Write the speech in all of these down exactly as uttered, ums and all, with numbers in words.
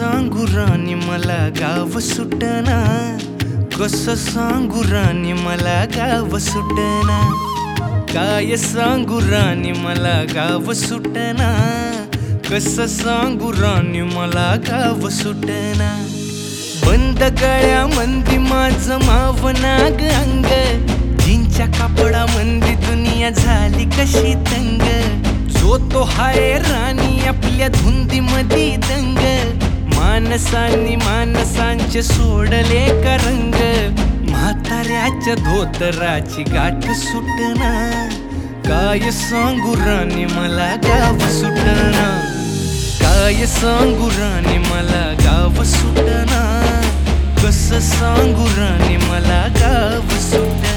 सांगू राणी मला गाव सुटना, कसं सांगू राणी मला गाव सुटना, काय सांगू राणी मला गाव सुटना, कसं सांगू राणी मला गाव सुटना। बंद गळ्या मंदी माझं मावनाग अंग, जीनच्या कापडा मंदी दुनिया झाली कशी तंग, जो तो हाय राणी आपल्या धुंदी मधी दंग, मानसांनी मानसांचे सोडले का रंग, म्हाताऱ्याच्या धोतराची गाठ सुटना, काय सांगू राणी मला गाव सुटना, काय सांगू राणी मला गाव सुटना, कसं सांगू राणी मला गाव सुटना।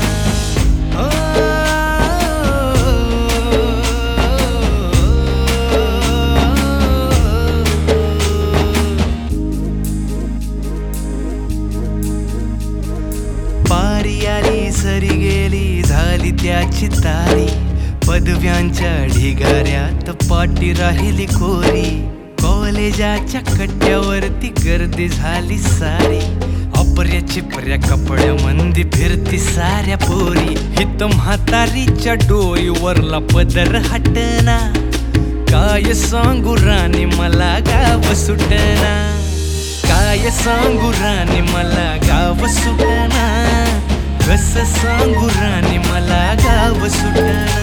पारी आली सरी गेली झाली त्याची तारी, पदव्यांच्या ढिगाऱ्यात पाठी राहिली कोरी, कॉलेजाच्या कट्ट्यावरती गर्दी झाली सारी, अपऱ्या चिपऱ्या कपड्या मंदी फिरती साऱ्या पोरी, हित म्हातारीच्या डोईवरला पदर हटना, काय सांगू राणी मला गाव सुटना, काय सांगू राणी मला गाव सुटना, कसं सांगू राणी मला गाव सुटना।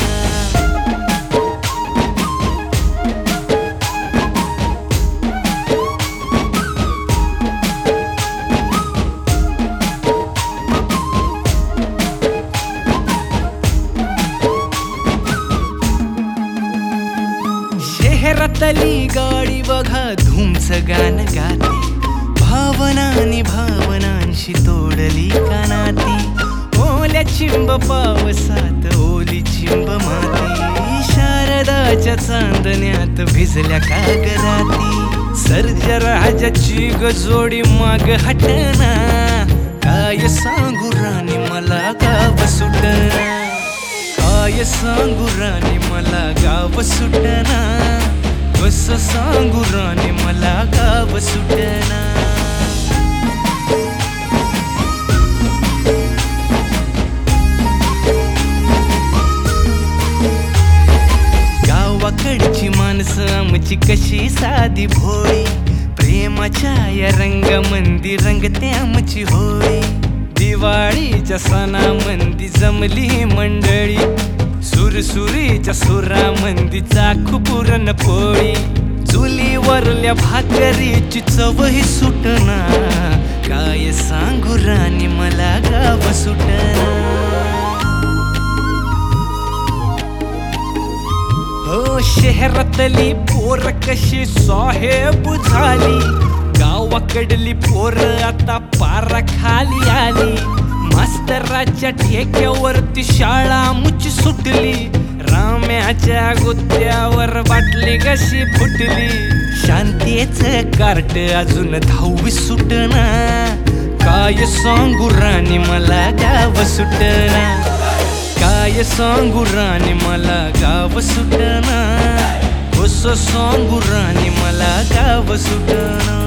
शहरातली गाडी बघा धूमचं गाणं गाते, भावनानी भावनांशी तोडली कानाती, ओल्या चिंब पावसात ओली चिंब माती, शारदाच्या चांदण्यात भिजल्या कागदाती, सर्जराजाची गजोडी माग हटना, काय सांगू राणी मला गाव सुटना, काय सांगू राणी मला गाव सुटना, कसं सांगू राणी मला गाव सुटना। गावाकडची माणसं आमची कशी साधी भोळी, प्रेमाच्या या रंगामंदी रंगते आमची होळी, दिवाळीच्या सणामंदी जमली मंडळी, सुरसुरीच्या सुरामंदी चाखू पुरणपोळी, चुलीवरल्या भाकरीची चवही सुटना, काय सांगू राणी मला गाव सुटना। हो शहरातली पोर कशी साहेब झाली, गावाकडली पोर आता पारा खाली आली, मास्तराच्या ठेक्यावरती शाळा मुची सुटली, राम्याच्या गुत्त्यावर बाटली कशी फुटली, शांतीचं कार्ट अजून दहावी सुटना, काय सांगू राणी मला गाव सुटना, काय सांगू राणी मला गाव सुटना, कसं सांगू राणी मला गाव सुटना।